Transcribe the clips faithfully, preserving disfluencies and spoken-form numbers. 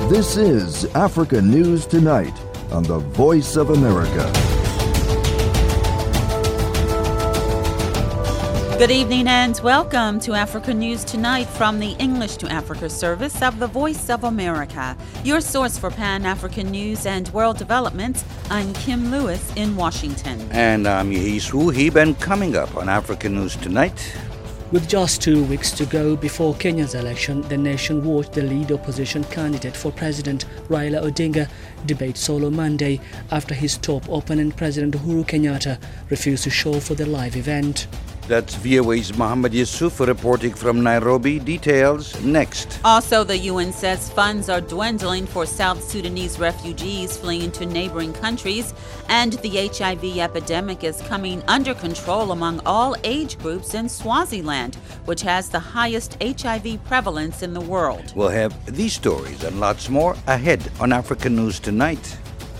This is Africa News Tonight on the Voice of America. Good evening and welcome to Africa News Tonight from the English to Africa service of the Voice of America, your source for Pan-African news and world developments. I'm Kim Lewis in Washington. And I'm Yisu Heben. Coming up on Africa News Tonight. With just two weeks to go before Kenya's election, the nation watched the lead opposition candidate for president, Raila Odinga, debate solo Monday after his top opponent, President Uhuru Kenyatta, refused to show for the live event. That's V O A's Mohammed Yusuf reporting from Nairobi. Details next. Also, the U N says funds are dwindling for South Sudanese refugees fleeing to neighboring countries, and the H I V epidemic is coming under control among all age groups in Swaziland, which has the highest H I V prevalence in the world. We'll have these stories and lots more ahead on Africa News Tonight.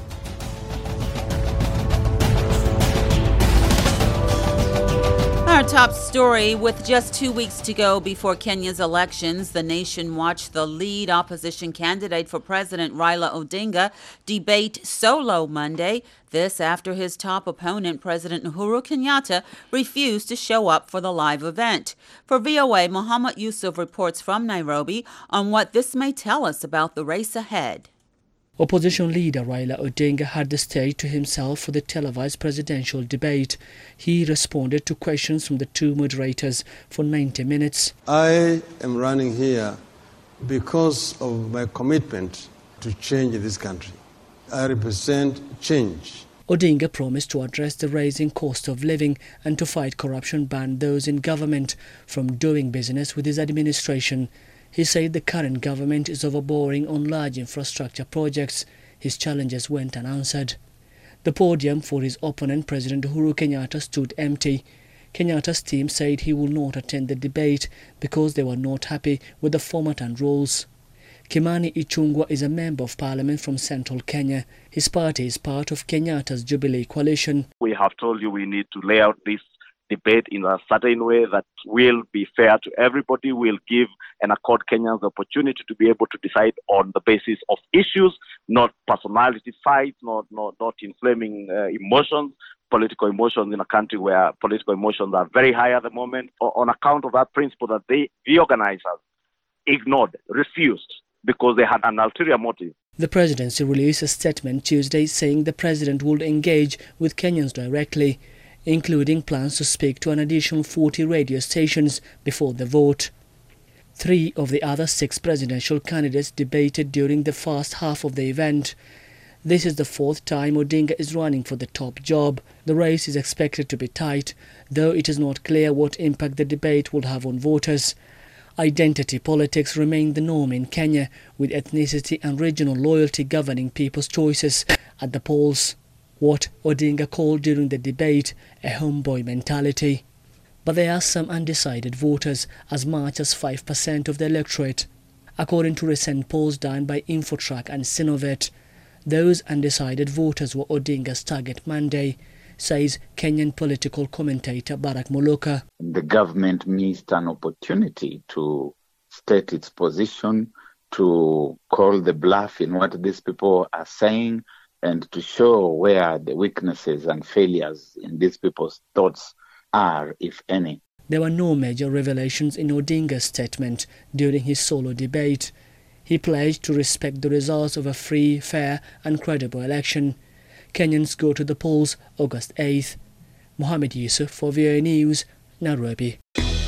Our top story: with just two weeks to go before Kenya's elections, the nation watched the lead opposition candidate for President Raila Odinga debate solo Monday. This after his top opponent, President Uhuru Kenyatta, refused to show up for the live event. For V O A, Mohammed Yusuf reports from Nairobi on what this may tell us about the race ahead. Opposition leader Raila Odinga had the stage to himself for the televised presidential debate. He responded to questions from the two moderators for ninety minutes. I am running here because of my commitment to change this country. I represent change. Odinga promised to address the rising cost of living and to fight corruption, ban those in government from doing business with his administration. He said the current government is overborrowing on large infrastructure projects. His challenges went unanswered. The podium for his opponent, President Uhuru Kenyatta, stood empty. Kenyatta's team said he will not attend the debate because they were not happy with the format and rules. Kimani Ichung'wah is a member of parliament from central Kenya. His party is part of Kenyatta's Jubilee coalition. We have told you we need to lay out this debate in a certain way that will be fair to everybody, will give and accord Kenyans the opportunity to be able to decide on the basis of issues, not personality fights, not not, not inflaming uh, emotions, political emotions in a country where political emotions are very high at the moment. On account of that principle that they, the organizers, ignored, refused, because they had an ulterior motive. The presidency released a statement Tuesday saying the president would engage with Kenyans directly, including plans to speak to an additional forty radio stations before the vote. Three of the other six presidential candidates debated during the first half of the event. This is the fourth time Odinga is running for the top job. The race is expected to be tight, though it is not clear what impact the debate will have on voters. Identity politics remain the norm in Kenya, with ethnicity and regional loyalty governing people's choices at the polls. What Odinga called during the debate a homeboy mentality. But there are some undecided voters, as much as five percent of the electorate. According to recent polls done by Infotrack and Sinovet, those undecided voters were Odinga's target Monday, says Kenyan political commentator Barack Muluka. The government missed an opportunity to state its position, to call the bluff in what these people are saying, and to show where the weaknesses and failures in these people's thoughts are, if any. There were no major revelations in Odinga's statement during his solo debate. He pledged to respect the results of a free, fair and credible election. Kenyans go to the polls August eighth. Mohammed Yusuf for V O A News, Nairobi.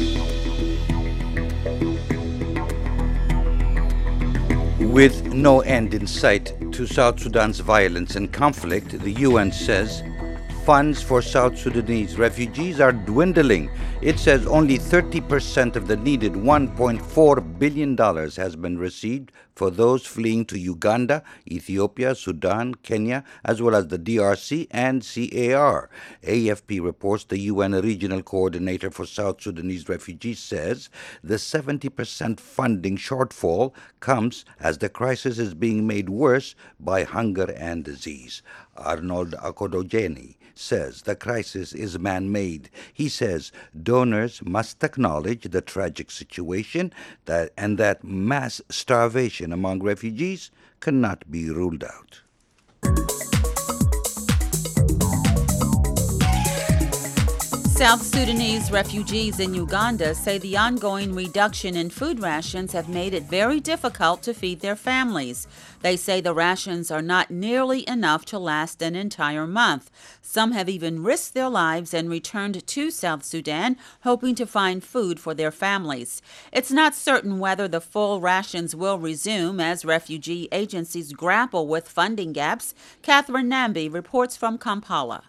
With no end in sight to South Sudan's violence and conflict, the U N says funds for South Sudanese refugees are dwindling. It says only thirty percent of the needed one point four billion dollars has been received for those fleeing to Uganda, Ethiopia, Sudan, Kenya, as well as the D R C and C A R. A F P reports the U N Regional Coordinator for South Sudanese Refugees says the seventy percent funding shortfall comes as the crisis is being made worse by hunger and disease. Arnold Akodojeni says the crisis is man-made. He says donors must acknowledge the tragic situation that and that mass starvation among refugees cannot be ruled out. South Sudanese refugees in Uganda say the ongoing reduction in food rations have made it very difficult to feed their families. They say the rations are not nearly enough to last an entire month. Some have even risked their lives and returned to South Sudan, hoping to find food for their families. It's not certain whether the full rations will resume as refugee agencies grapple with funding gaps. Catherine Nambi reports from Kampala.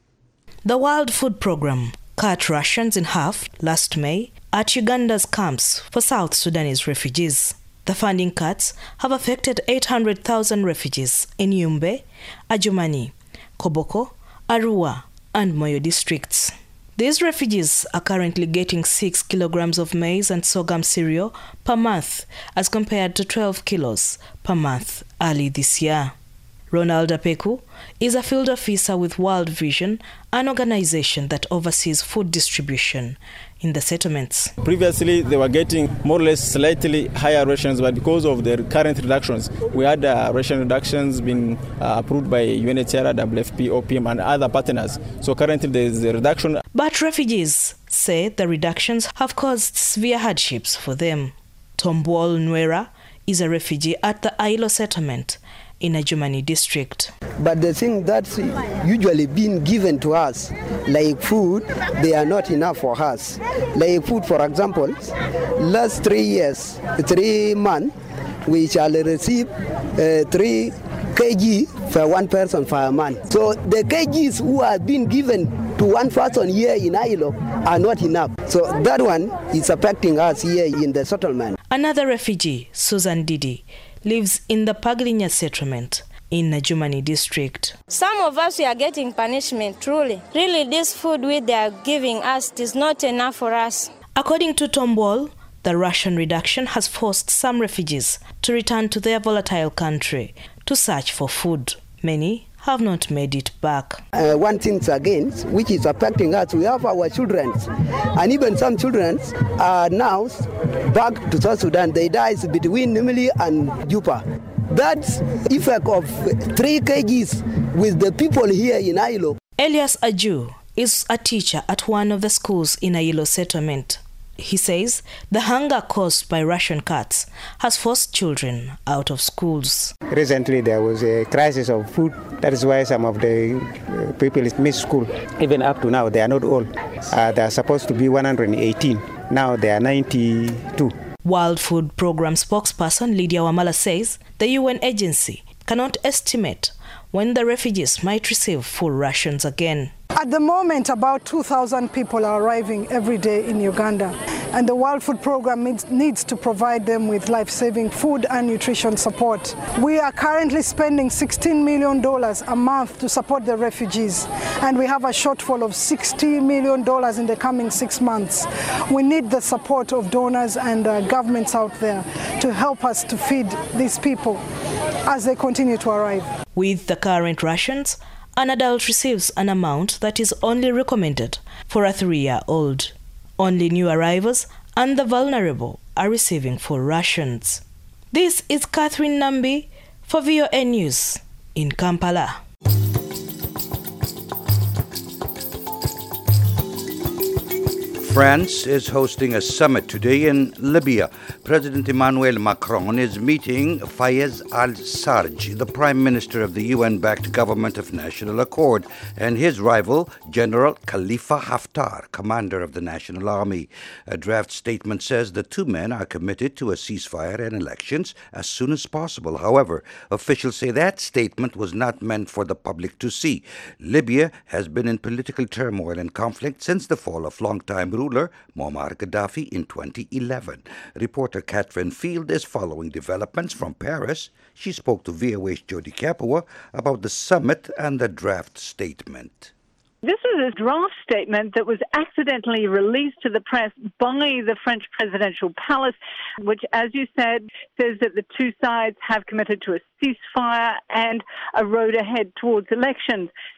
The World Food Programme cut rations in half last May at Uganda's camps for South Sudanese refugees. The funding cuts have affected eight hundred thousand refugees in Yumbe, Adjumani, Koboko, Arua, and Moyo districts. These refugees are currently getting six kilograms of maize and sorghum cereal per month as compared to twelve kilos per month early this year. Ronald Apeku is a field officer with World Vision, an organization that oversees food distribution in the settlements. Previously, they were getting more or less slightly higher rations, but because of the current reductions, we had uh, ration reductions being uh, approved by U N H C R, W F P, O P M, and other partners. So currently, there is a reduction. But refugees say the reductions have caused severe hardships for them. Tombwol Nwera is a refugee at the Ailo settlement in Adjumani district. But the thing that's usually been given to us, like food, they are not enough for us. Like food, for example, last three years, three months, we shall receive uh, three kilograms for one person for a month. So the kgs who have been given to one person here in Ailo are not enough. So that one is affecting us here in the settlement. Another refugee, Susan Didi, lives in the Paglinya settlement in Adjumani district. Some of us we are getting punishment, truly. Really, this food we they are giving us is not enough for us. According to Tombwol, the ration reduction has forced some refugees to return to their volatile country to search for food. Many have not made it back. Uh, one thing again, which is affecting us, we have our children, and even some children are now back to South Sudan. They die between Nimili and Jupa. That's effect of three kilograms with the people here in Ailo. Elias Aju is a teacher at one of the schools in Ailo settlement. He says the hunger caused by ration cuts has forced children out of schools. Recently there was a crisis of food. That is why some of the uh, people miss school. Even up to now, they are not all. Uh, they are supposed to be one hundred eighteen. Now they are ninety-two. World Food Programme spokesperson Lydia Wamala says the U N agency cannot estimate when the refugees might receive full rations again. At the moment, about two thousand people are arriving every day in Uganda, and the World Food Programme needs, needs to provide them with life-saving food and nutrition support. We are currently spending sixteen million dollars a month to support the refugees, and we have a shortfall of sixty million dollars in the coming six months. We need the support of donors and uh, governments out there to help us to feed these people as they continue to arrive. With the current rations, an adult receives an amount that is only recommended for a three-year-old. Only new arrivals and the vulnerable are receiving full rations. This is Catherine Nambi for V O N News in Kampala. France is hosting a summit today in Libya. President Emmanuel Macron is meeting Fayez al-Sarraj, the Prime Minister of the U N-backed Government of National Accord, and his rival, General Khalifa Haftar, commander of the National Army. A draft statement says the two men are committed to a ceasefire and elections as soon as possible. However, officials say that statement was not meant for the public to see. Libya has been in political turmoil and conflict since the fall of longtime ruler Muammar Gaddafi in twenty eleven. Reporter Catherine Field is following developments from Paris. She spoke to V O A's Jody Capua about the summit and the draft statement. This was a draft statement that was accidentally released to the press by the French presidential palace, which, as you said, says that the two sides have committed to a ceasefire and a road ahead towards elections.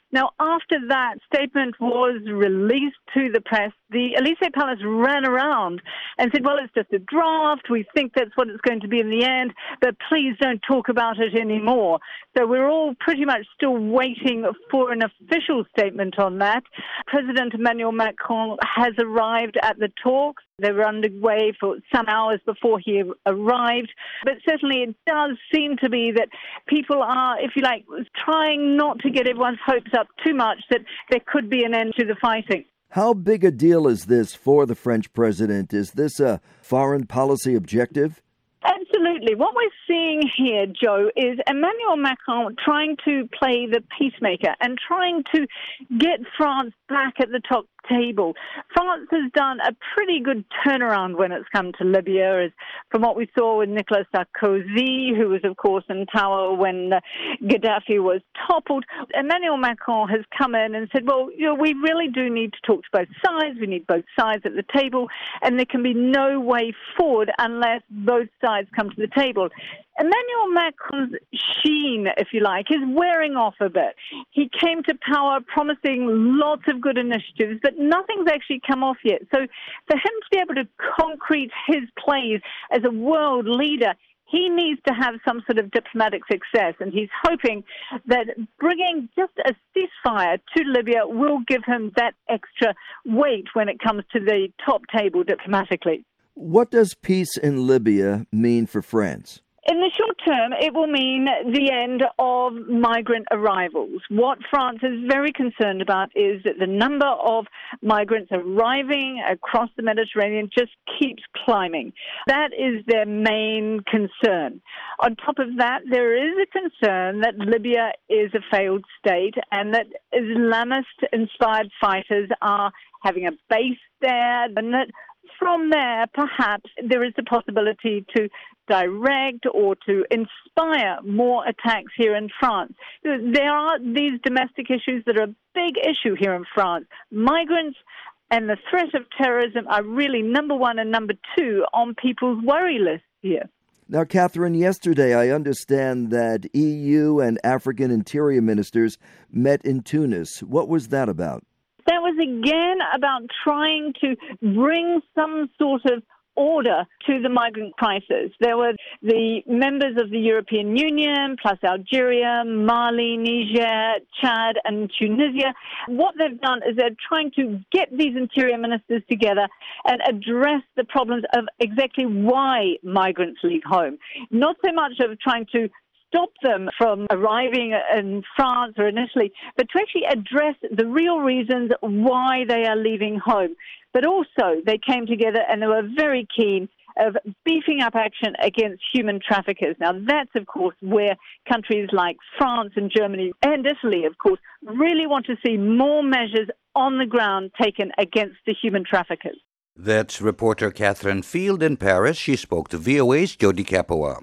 Now, after that statement was released to the press, the Elysee Palace ran around and said, well, it's just a draft. We think that's what it's going to be in the end, but please don't talk about it anymore. So we're all pretty much still waiting for an official statement on that. President Emmanuel Macron has arrived at the talks. They were underway for some hours before he arrived. But certainly it does seem to be that people are, if you like, trying not to get everyone's hopes up too much that there could be an end to the fighting. How big a deal is this for the French president? Is this a foreign policy objective? Absolutely. What we're seeing here, Joe, is Emmanuel Macron trying to play the peacemaker and trying to get France back at the top table. France has done a pretty good turnaround when it's come to Libya, as from what we saw with Nicolas Sarkozy, who was, of course, in power when uh, Gaddafi was toppled. Emmanuel Macron has come in and said, well, you know, we really do need to talk to both sides. We need both sides at the table, and there can be no way forward unless both sides come to the table. Emmanuel Macron's sheen, if you like, is wearing off a bit. He came to power promising lots of good initiatives, but nothing's actually come off yet. So for him to be able to concrete his plays as a world leader, he needs to have some sort of diplomatic success, and he's hoping that bringing just a ceasefire to Libya will give him that extra weight when it comes to the top table diplomatically. What does peace in Libya mean for France? In the short term, it will mean the end of migrant arrivals. What France is very concerned about is that the number of migrants arriving across the Mediterranean just keeps climbing. That is their main concern. On top of that, there is a concern that Libya is a failed state and that Islamist-inspired fighters are having a base there, and that from there, perhaps, there is the possibility to direct or to inspire more attacks here in France. There are these domestic issues that are a big issue here in France. Migrants and the threat of terrorism are really number one and number two on people's worry list here. Now, Catherine, yesterday I understand that E U and African interior ministers met in Tunis. What was that about? That was again about trying to bring some sort of order to the migrant crisis. There were the members of the European Union, plus Algeria, Mali, Niger, Chad, and Tunisia. What they've done is they're trying to get these interior ministers together and address the problems of exactly why migrants leave home. Not so much of trying to stop them from arriving in France or in Italy, but to actually address the real reasons why they are leaving home. But also, they came together and they were very keen of beefing up action against human traffickers. Now, that's, of course, where countries like France and Germany and Italy, of course, really want to see more measures on the ground taken against the human traffickers. That's reporter Catherine Field in Paris. She spoke to V O A's Jody Capua.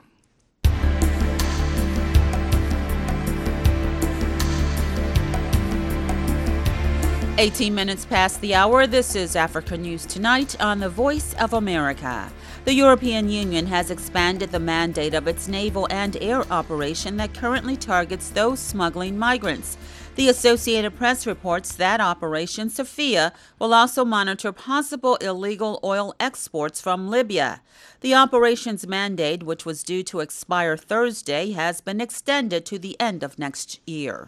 eighteen minutes past the hour. This is Africa News Tonight on the Voice of America. The European Union has expanded the mandate of its naval and air operation that currently targets those smuggling migrants. The Associated Press reports that Operation Sophia will also monitor possible illegal oil exports from Libya. The operation's mandate, which was due to expire Thursday, has been extended to the end of next year.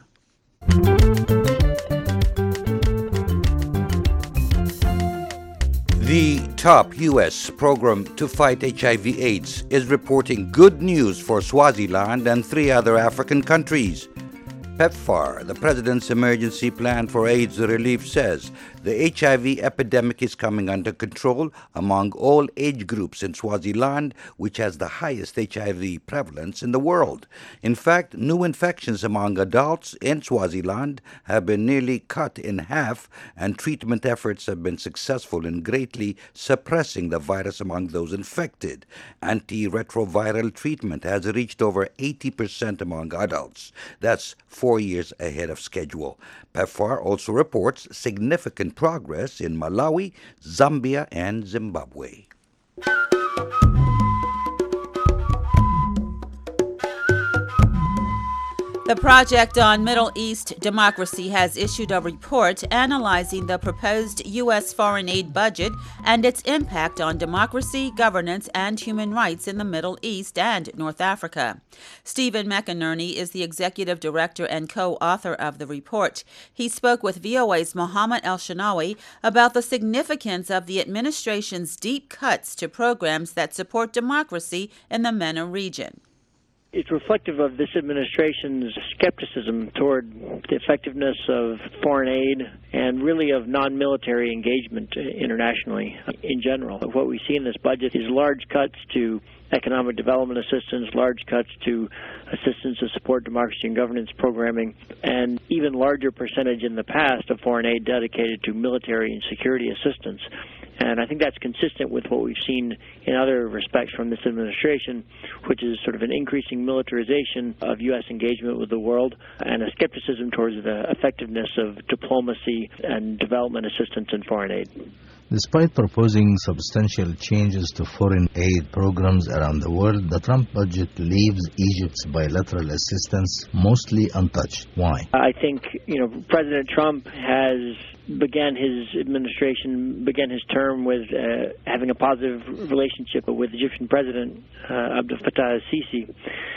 The top U S program to fight H I V AIDS is reporting good news for Swaziland and three other African countries. PEPFAR, the President's Emergency Plan for AIDS Relief, says the H I V epidemic is coming under control among all age groups in Swaziland, which has the highest H I V prevalence in the world. In fact, new infections among adults in Swaziland have been nearly cut in half, and treatment efforts have been successful in greatly suppressing the virus among those infected. Antiretroviral treatment has reached over eighty percent among adults. That's four years ahead of schedule. PEPFAR also reports significant progress in Malawi, Zambia, and Zimbabwe. The Project on Middle East Democracy has issued a report analyzing the proposed U S foreign aid budget and its impact on democracy, governance, and human rights in the Middle East and North Africa. Stephen McInerney is the executive director and co-author of the report. He spoke with V O A's Mohammed El-Shenawy about the significance of the administration's deep cuts to programs that support democracy in the MENA region. It's reflective of this administration's skepticism toward the effectiveness of foreign aid and really of non-military engagement internationally in general. What we see in this budget is large cuts to economic development assistance, large cuts to assistance to support democracy and governance programming, and even larger percentage in the past of foreign aid dedicated to military and security assistance. And I think that's consistent with what we've seen in other respects from this administration, which is sort of an increasing militarization of U S engagement with the world and a skepticism towards the effectiveness of diplomacy and development assistance and foreign aid. Despite proposing substantial changes to foreign aid programs around the world, the Trump budget leaves Egypt's bilateral assistance mostly untouched. Why? I think, you know, President Trump has began his administration, began his term with uh, having a positive relationship with Egyptian President uh, Abdel Fattah al-Sisi.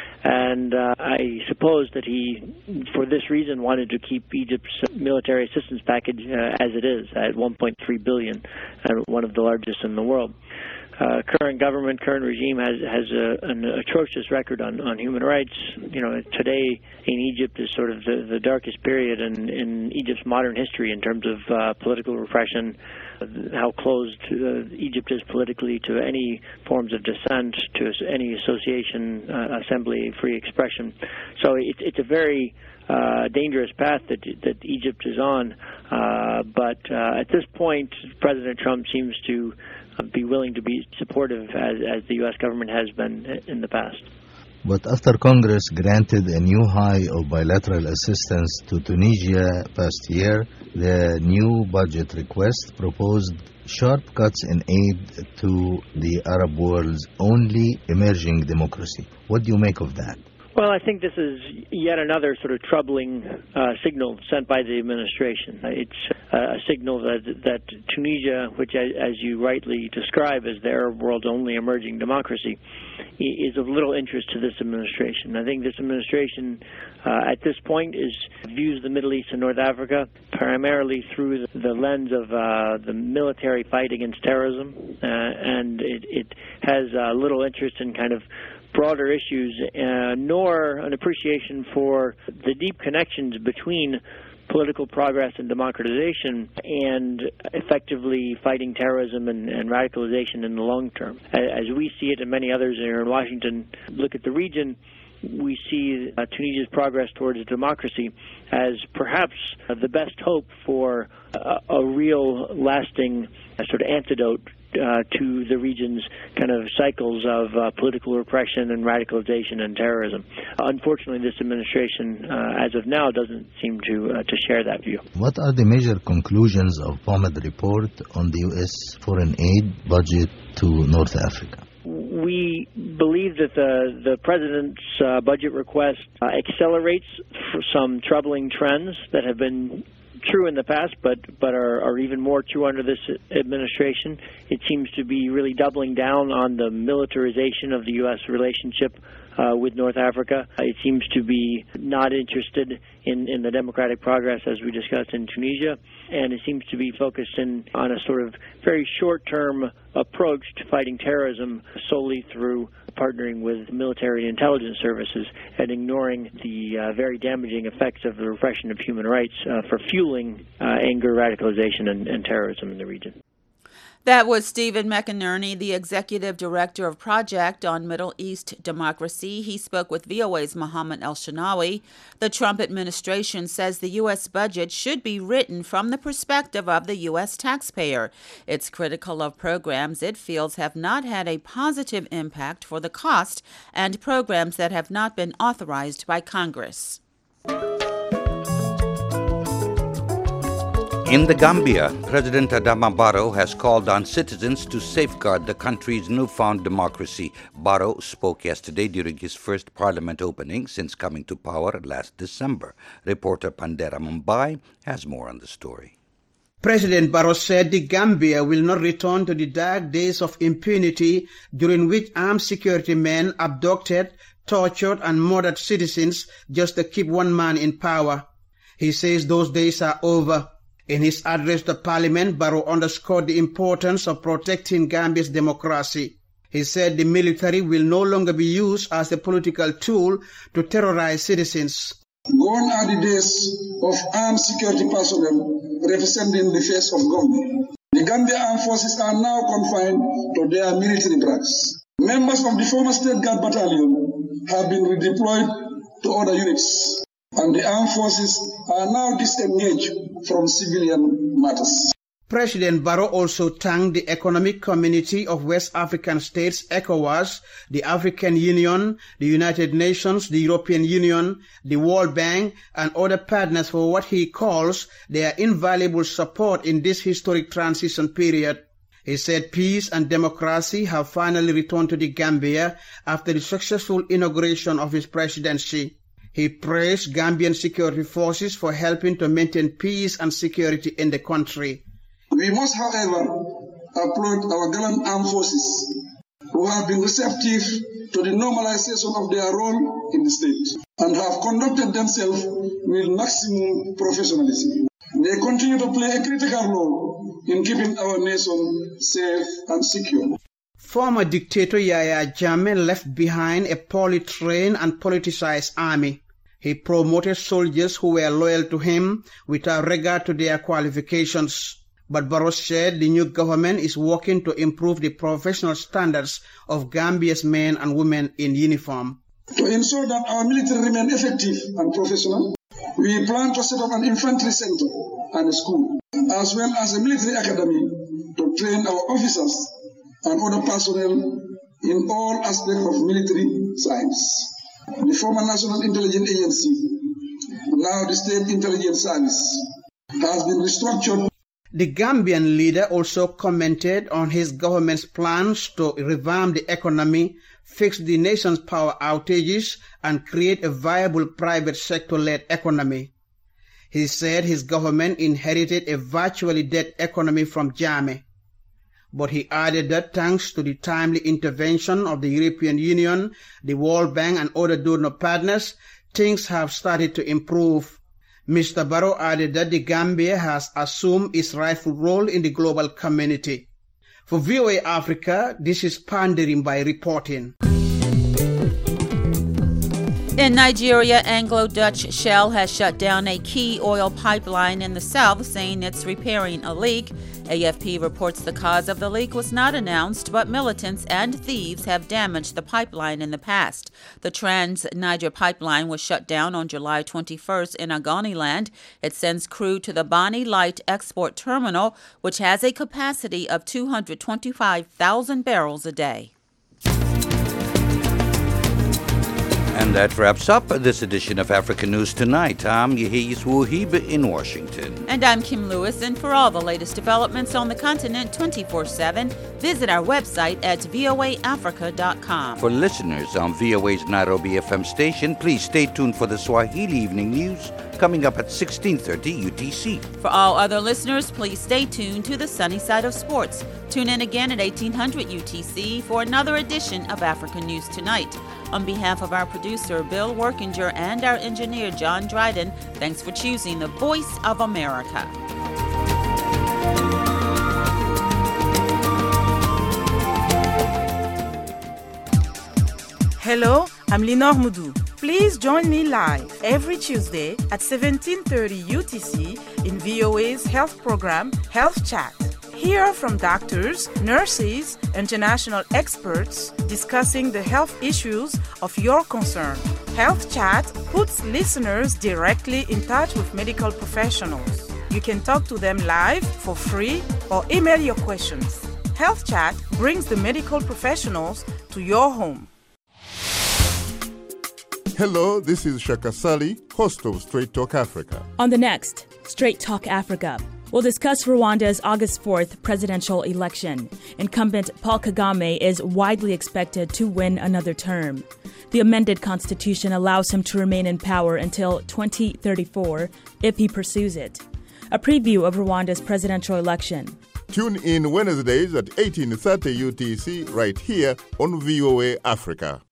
And uh, I suppose that he, for this reason, wanted to keep Egypt's military assistance package uh, as it is, at one point three billion dollars, and one of the largest in the world. Uh, current government, current regime has has a, an atrocious record on, on human rights. You know, today in Egypt is sort of the, the darkest period in, in Egypt's modern history in terms of uh, political repression, how closed uh, Egypt is politically to any forms of dissent, to any association, uh, assembly, free expression. So it, it's a very uh, dangerous path that that Egypt is on. Uh, but uh, at this point, President Trump seems to be willing to be supportive as, as the U S government has been in the past. But after Congress granted a new high of bilateral assistance to Tunisia past year, the new budget request proposed sharp cuts in aid to the Arab world's only emerging democracy. What do you make of that? Well, I think this is yet another sort of troubling uh, signal sent by the administration. It's uh, a signal that that Tunisia, which, as you rightly describe as the Arab world's only emerging democracy, is of little interest to this administration. I think this administration, uh, at this point, is views the Middle East and North Africa primarily through the, the lens of uh, the military fight against terrorism, uh, and it, it has uh, little interest in kind of broader issues, uh, nor an appreciation for the deep connections between political progress and democratization and effectively fighting terrorism and, and radicalization in the long term. As we see it, and many others here in Washington look at the region, we see uh, Tunisia's progress towards democracy as perhaps uh, the best hope for uh, a real lasting uh, sort of antidote Uh, to the region's kind of cycles of uh, political repression and radicalization and terrorism. Unfortunately, this administration, uh, as of now, doesn't seem to uh, to share that view. What are the major conclusions of POMED report on the U S foreign aid budget to North Africa? We believe that the, the President's uh, budget request uh, accelerates some troubling trends that have been true in the past, but but are, are even more true under this administration. It seems to be really doubling down on the militarization of the U S relationship uh, with North Africa. It seems to be not interested in, in the democratic progress, as we discussed in Tunisia, and it seems to be focused in on a sort of very short-term approach to fighting terrorism solely through partnering with military and intelligence services and ignoring the uh, very damaging effects of the repression of human rights uh, for fueling uh, anger, radicalization, and, and terrorism in the region. That was Stephen McInerney, the Executive Director of Project on Middle East Democracy. He spoke with V O A's Mohammed El-Shenawy. The Trump administration says the U S budget should be written from the perspective of the U S taxpayer. It's critical of programs it feels have not had a positive impact for the cost and programs that have not been authorized by Congress. In the Gambia, President Adama Barrow has called on citizens to safeguard the country's newfound democracy. Barrow spoke yesterday during his first parliament opening since coming to power last December. Reporter Pandera Mumbai has more on the story. President Barrow said the Gambia will not return to the dark days of impunity during which armed security men abducted, tortured and murdered citizens just to keep one man in power. He says those days are over. In his address to Parliament, Barrow underscored the importance of protecting Gambia's democracy. He said the military will no longer be used as a political tool to terrorize citizens. Gone are the days of armed security personnel representing the face of government. The Gambia Armed Forces are now confined to their military barracks. Members of the former State Guard Battalion have been redeployed to other units, and the armed forces are now disengaged from civilian matters. President Barrow also thanked the Economic Community of West African States, ECOWAS, the African Union, the United Nations, the European Union, the World Bank, and other partners for what he calls their invaluable support in this historic transition period. He said peace and democracy have finally returned to the Gambia after the successful inauguration of his presidency. He praised Gambian security forces for helping to maintain peace and security in the country. We must, however, applaud our gallant armed forces who have been receptive to the normalization of their role in the state and have conducted themselves with maximum professionalism. They continue to play a critical role in keeping our nation safe and secure. Former dictator Yahya Jammeh left behind a poorly trained and politicized army. He promoted soldiers who were loyal to him without regard to their qualifications. But Barrow said the new government is working to improve the professional standards of Gambia's men and women in uniform. To ensure that our military remain effective and professional, we plan to set up an infantry center and a school, as well as a military academy to train our officers and other personnel in all aspects of military science. The former National Intelligence Agency, now the State Intelligence Service, has been restructured. The Gambian leader also commented on his government's plans to revamp the economy, fix the nation's power outages, and create a viable private sector-led economy. He said his government inherited a virtually dead economy from Jammeh. But he added that thanks to the timely intervention of the European Union, the World Bank and other donor partners, things have started to improve. Mister Barrow added that the Gambia has assumed its rightful role in the global community. For V O A Africa, this is Pandering by reporting. In Nigeria, Anglo-Dutch Shell has shut down a key oil pipeline in the south, saying it's repairing a leak. A F P reports the cause of the leak was not announced, but militants and thieves have damaged the pipeline in the past. The Trans-Niger pipeline was shut down on July twenty-first in Ogoniland. It sends crude to the Bani Light Export Terminal, which has a capacity of two hundred twenty-five thousand barrels a day. And that wraps up this edition of Africa News Tonight. I'm Yehis Wuhib in Washington. And I'm Kim Lewis, and for all the latest developments on the continent twenty-four seven, visit our website at V O A Africa dot com. For listeners on V O A's Nairobi F M station, please stay tuned for the Swahili Evening News coming up at sixteen thirty U T C. For all other listeners, please stay tuned to the sunny side of sports. Tune in again at eighteen hundred U T C for another edition of Africa News Tonight. On behalf of our producer, Bill Workinger, and our engineer, John Dryden, thanks for choosing the Voice of America. Hello, I'm Lenore Moudou. Please join me live every Tuesday at seventeen thirty U T C in V O A's health program, Health Chat. Hear from doctors, nurses, international experts discussing the health issues of your concern. Health Chat puts listeners directly in touch with medical professionals. You can talk to them live for free or email your questions. Health Chat brings the medical professionals to your home. Hello, this is Shaka Sali, host of Straight Talk Africa. On the next Straight Talk Africa, We'll discuss Rwanda's August fourth presidential election. Incumbent Paul Kagame is widely expected to win another term. The amended constitution allows him to remain in power until twenty thirty-four if he pursues it. A preview of Rwanda's presidential election. Tune in Wednesdays at eighteen thirty U T C right here on V O A Africa.